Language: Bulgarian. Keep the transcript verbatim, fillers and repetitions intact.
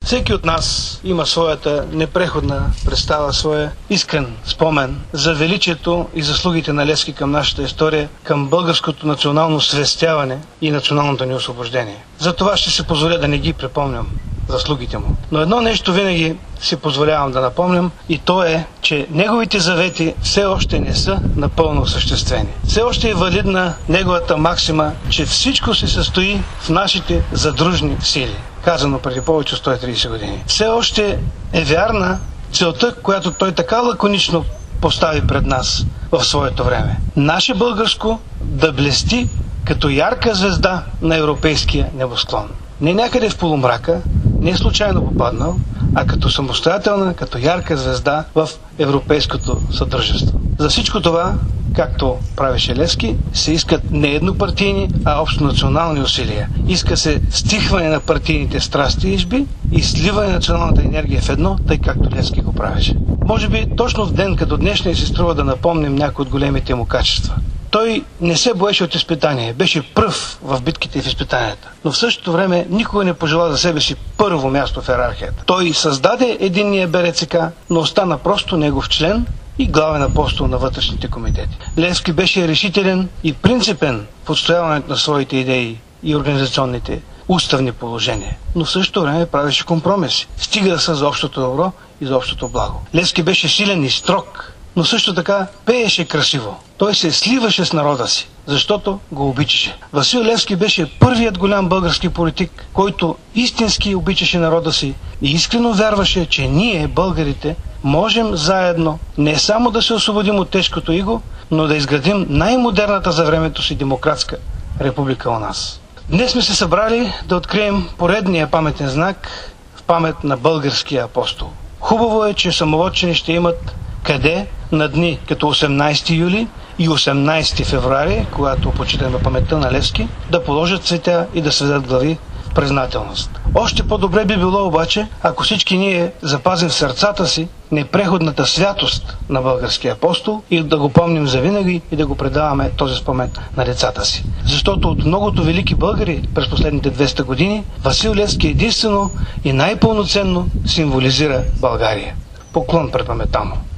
Всеки от нас има своята непреходна представа, своя искрен спомен за величието и заслугите на Левски към нашата история, към българското национално свестяване и националното ни освобождение. За това ще се позволя да не ги припомням заслугите му. Но едно нещо винаги си позволявам да напомням, и то е, че неговите завети все още не са напълно осъществени. Все още е валидна неговата максима, че всичко се състои в нашите задружни сили, казано преди повече от сто и тридесет години. Все още е вярна целта, която той така лаконично постави пред нас в своето време. Наше българско да блести като ярка звезда на европейския небосклон. Не някъде в полумрака, не случайно попаднал, а като самостоятелна, като ярка звезда в европейското съдружество. За всичко това, както правеше Левски, се искат не еднопартийни, а общонационални усилия. Иска се стихване на партийните страсти и изби и сливане на националната енергия в едно, тъй както Левски го правеше. Може би точно в ден като днешния се струва да напомним някои от големите му качества. Той не се боеше от изпитание, беше пръв в битките и в изпитанията, но в същото време никога не пожела за себе си първо място в иерархията. Той създаде единния БРЦК, но остана просто негов член и главен апостол на вътрешните комитети. Левски беше решителен и принципен в отстояването на своите идеи и организационните уставни положения, но в същото време правеше компромиси. Стига се за общото добро и за общото благо. Левски беше силен и строг, но също така пееше красиво. Той се сливаше с народа си, защото го обичаше. Васил Левски беше първият голям български политик, който истински обичаше народа си и искрено вярваше, че ние, българите, можем заедно не само да се освободим от тежкото иго, но да изградим най-модерната за времето си демократска република у нас. Днес сме се събрали да открием поредния паметен знак в памет на българския апостол. Хубаво е, че самовотчини ще имат къде на дни като осемнайсети юли и осемнайсети февруари, когато почитаме паметта на Левски, да положат цветя и да сведат глави в признателност. Още по-добре би било обаче, ако всички ние запазим в сърцата си непреходната святост на българския апостол и да го помним завинаги и да го предаваме този спомен на децата си. Защото от многото велики българи през последните двеста години, Васил Левски единствено и най-пълноценно символизира България. Поклон пред паметта му!